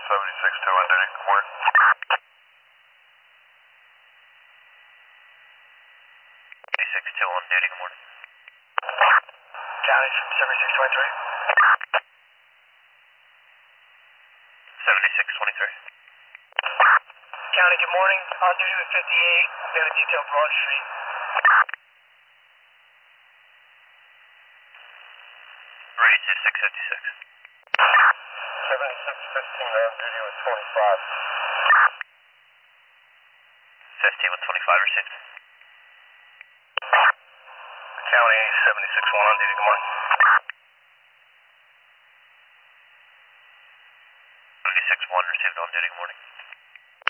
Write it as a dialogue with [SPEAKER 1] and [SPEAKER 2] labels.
[SPEAKER 1] 76-2 on duty. Good morning. 76-2 on duty. Good morning.
[SPEAKER 2] County 7623.
[SPEAKER 1] 7623.
[SPEAKER 2] County, good morning. On duty with 58. We have a detail Broad Street.
[SPEAKER 1] 32656.
[SPEAKER 2] 7615 on duty with 25.
[SPEAKER 1] 50 with 25 received.
[SPEAKER 2] County 761 on duty. Good morning.
[SPEAKER 1] 76-1 received on duty. Good morning.